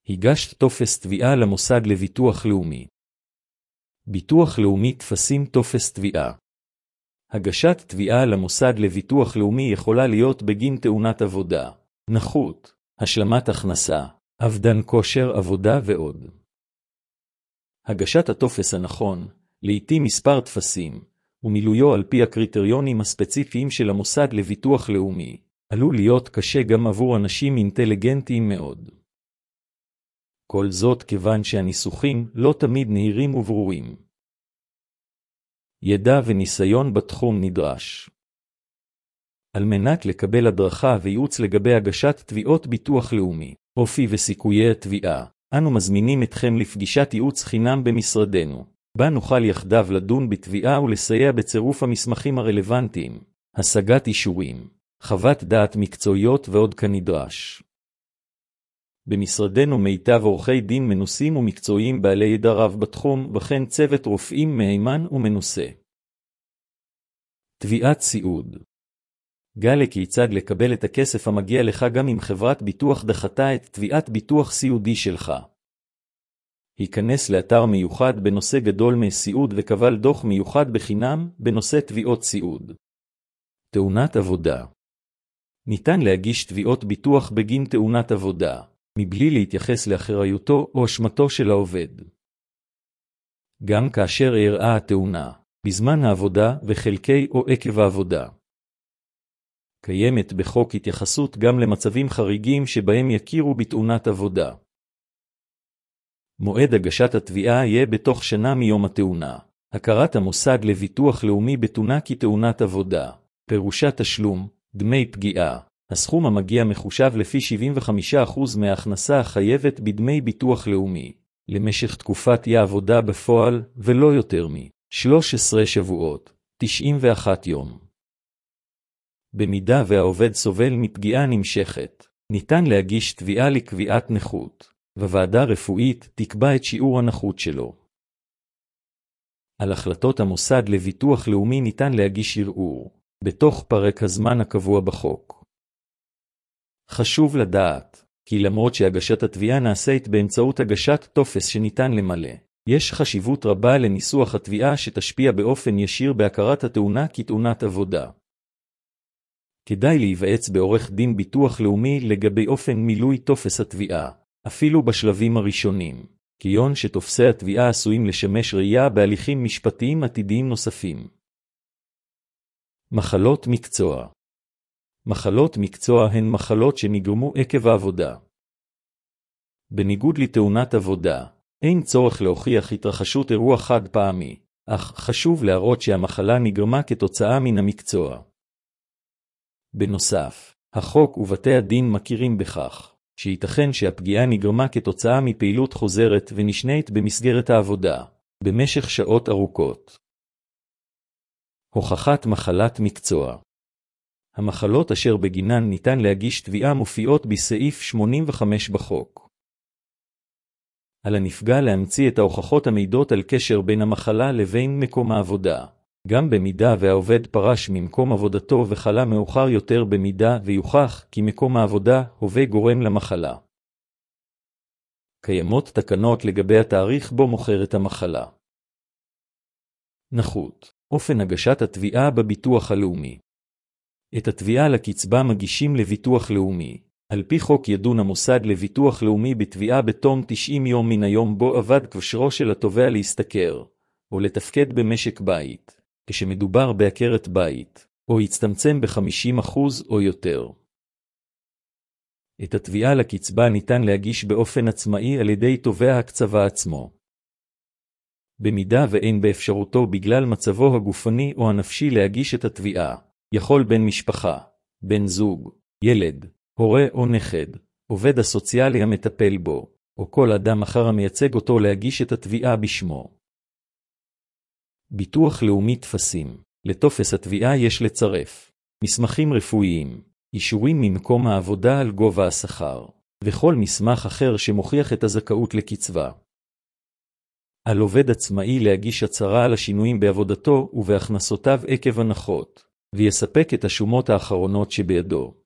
הגשת טופס תביעה למוסד לביטוח לאומי. ביטוח לאומי טפסים טופס תביעה. הגשת תביעה למוסד לביטוח לאומי יכולה להיות בגין תאונת עבודה, נכות, השלמת הכנסה, אבדן כושר עבודה ועוד. הגשת הטופס הנכון, לעתים מספר טפסים, ומילויו על פי הקריטריונים הספציפיים של המוסד לביטוח לאומי, עלול להיות קשה גם עבור אנשים אינטליגנטיים מאוד. כל זאת כיוון שהניסוחים לא תמיד נהירים וברורים. ידע וניסיון בתחום נדרש. על מנת לקבל הדרכה וייעוץ לגבי הגשת תביעות ביטוח לאומי, אופי וסיכויי התביעה, אנו מזמינים אתכם לפגישת ייעוץ חינם במשרדנו, בה נוכל יחדיו לדון בתביעה ולסייע בצירוף המסמכים הרלוונטיים, השגת אישורים, חוות דעת מקצועיות ועוד כנדרש. במשרדנו מיטב עורכי דין מנוסים ומקצועיים בעלי ידע רב בתחום, וכן צוות רופאים מהימן ומנוסה. תביעת סיעוד. גלה כיצד לקבל את הכסף המגיע לך גם אם חברת ביטוח דחתה את תביעת ביטוח סיעודי שלך. היכנס לאתר מיוחד בנושא גדול מסיעוד וקבל דוח מיוחד בחינם בנושא תביעות סיעוד. תאונת עבודה. ניתן להגיש תביעות ביטוח בגין תאונת עבודה, מבלי להתייחס לאחריותו או אשמתו של העובד. גם כאשר אירעה התאונה, בזמן העבודה וחלקי או עקב העבודה. קיימת בחוק התייחסות גם למצבים חריגים שבהם יכירו בתאונת עבודה. מועד הגשת התביעה יהיה בתוך שנה מיום התאונה. הכרת המוסד לביטוח לאומי בתאונה כתאונת עבודה. פירושה תשלום, דמי פגיעה. הסכום המגיע מחושב לפי 75% מההכנסה החייבת בדמי ביטוח לאומי, למשך תקופת העבודה בפועל ולא יותר מ-13 שבועות, 91 יום. במידה והעובד סובל מפגיעה נמשכת, ניתן להגיש תביעה לקביעת נכות, וועדה רפואית תקבע את שיעור הנכות שלו. על החלטות המוסד לביטוח לאומי ניתן להגיש ערעור, בתוך פרק הזמן הקבוע בחוק. חשוב לדעת, כי למרות שהגשת התביעה נעשית באמצעות הגשת טופס שניתן למלא, יש חשיבות רבה לניסוח התביעה שתשפיע באופן ישיר בהכרת התאונה כתאונת עבודה. כדאי להיוועץ בעורך דין ביטוח לאומי לגבי אופן מילוי טופס התביעה, אפילו בשלבים הראשונים, כיון שטופסי התביעה עשויים לשמש ראייה בהליכים משפטיים עתידיים נוספים. מחלות מקצוע. מחלות מקצוע הן מחלות שנגרמו עקב העבודה. בניגוד לתאונת עבודה, אין צורך להוכיח התרחשות אירוע חד פעמי, אך חשוב להראות שהמחלה נגרמה כתוצאה מן המקצוע. בנוסף, החוק ובתי הדין מכירים בכך, שייתכן שהפגיעה נגרמה כתוצאה מפעילות חוזרת ונשנית במסגרת העבודה, במשך שעות ארוכות. הוכחת מחלת מקצוע. המחלות אשר בגינן ניתן להגיש תביעה מופיעות בסעיף 85 בחוק. על הנפגע להמציא את ההוכחות המעידות על קשר בין המחלה לבין מקום העבודה, גם במידה והעובד פרש ממקום עבודתו וחלה מאוחר יותר במידה ויוכח כי מקום העבודה הווה גורם למחלה. קיימות תקנות לגבי התאריך בו מוכרת המחלה. נכות. אופן הגשת התביעה בביטוח הלאומי. את התביעה לקצבה מגישים לביטוח לאומי. על פי חוק ידון המוסד לביטוח לאומי בתביעה בתום 90 יום מן היום בו עבד כושרו של התובע להשתכר, או לתפקד במשק בית, כשמדובר בעקרת בית, או יצטמצם ב-50% או יותר. את התביעה לקצבה ניתן להגיש באופן עצמאי על ידי תובע הקצבה עצמו. במידה ואין באפשרותו בגלל מצבו הגופני או הנפשי להגיש את התביעה, יכול בן משפחה, בן זוג, ילד, הורה או נכד, עובד הסוציאלי המטפל בו, או כל אדם אחר המייצג אותו להגיש את התביעה בשמו. ביטוח לאומי טפסים. לטופס התביעה יש לצרף מסמכים רפואיים, אישורים ממקום העבודה על גובה השכר, וכל מסמך אחר שמוכיח את הזכאות לקצבה. על עובד עצמאי להגיש הצהרה על השינויים בעבודתו ובהכנסותיו עקב הנחות, ויספק את השומות האחרונות שבידו.